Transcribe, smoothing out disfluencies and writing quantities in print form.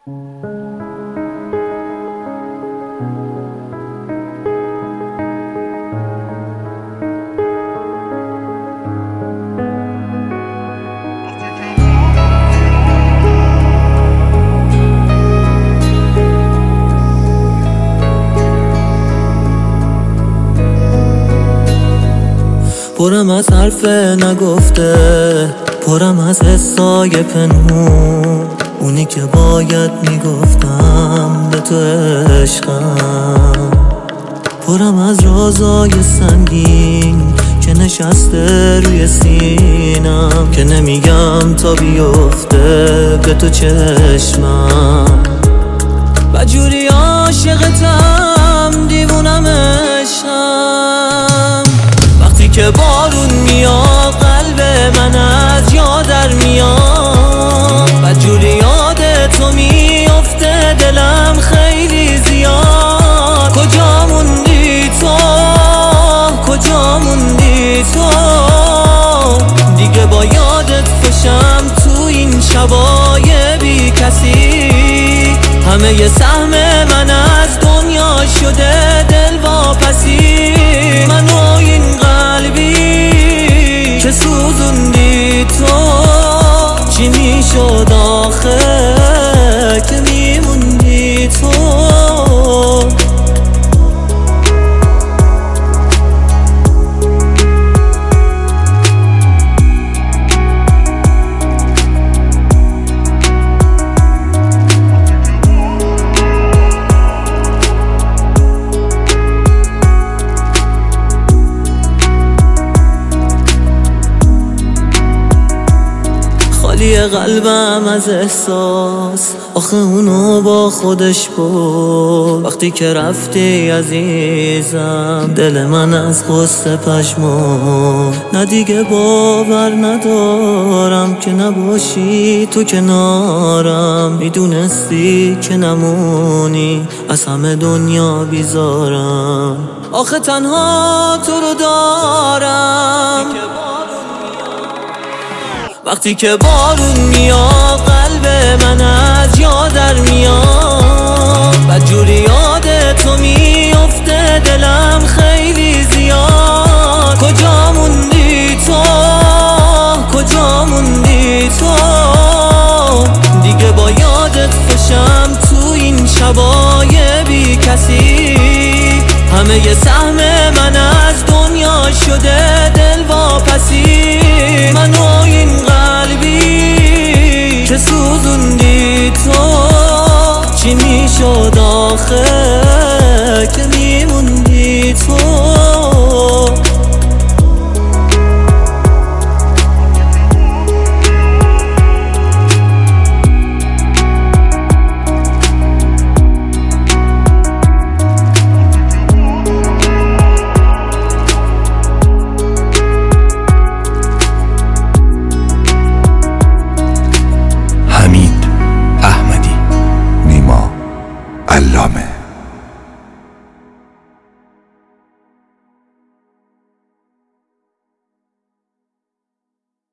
پرم از حرف نگفته، پرم از حسای پنهون، اونی که باید میگفتم به تو عشقم. پرم از رازای سنگین که نشسته روی سینم، که نمیگم تا بیفته به تو چشمم. و جوری عاشقتم، دیوونم عشقم. وقتی که بارون میاد قلب من از یاد در میاد، و جوری یاد تو میفته دلم خیلی زیاد. کجا موندی تو، کجا موندی تو؟ دیگه با یادت خوشم تو این شبای بی کسی. همه ی سهم من از دنیا شده دل واپسی. منو این قلبی که سوزوندی تو، چی میشد آخه که میموندی تو؟ خالی قلبم از احساس، آخه اونو با خودش برد. وقتی که رفتی عزیزم دل من از غصه پشمرد. نه دیگه باور ندارم که نباشی تو کنارم. میدونستی که نمونی از همه دنیا بیزارم. آخه تنها تو رو دارم. وقتی که بارون میاد قلب من از یاد در میاد، و جوری یاد تو میفته دلم خیلی زیاد. کجا موندی تو، کجا موندی تو؟ دیگه با یادت خوشم تو این شبای بی کسی. همه ی سهم من از دنیا شده دل واپسی. منو این قلبی که سوزوندی تو، چی میشد آخه که میموندی تو؟ حمید احمدی، نیما علامه.